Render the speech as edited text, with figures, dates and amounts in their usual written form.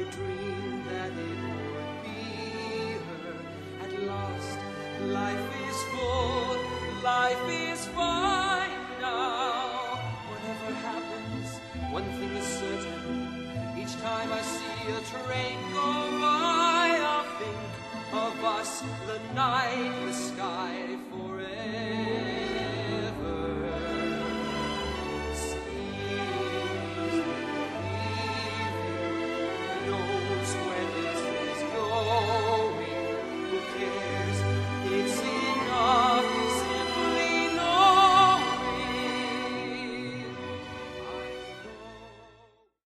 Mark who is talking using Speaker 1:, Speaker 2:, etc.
Speaker 1: I dreamed that it would be her. At last, life is full, life is fine now. Whatever happens, one thing is certain. Each time I see a train go by, I'll think of us, the night, the sky.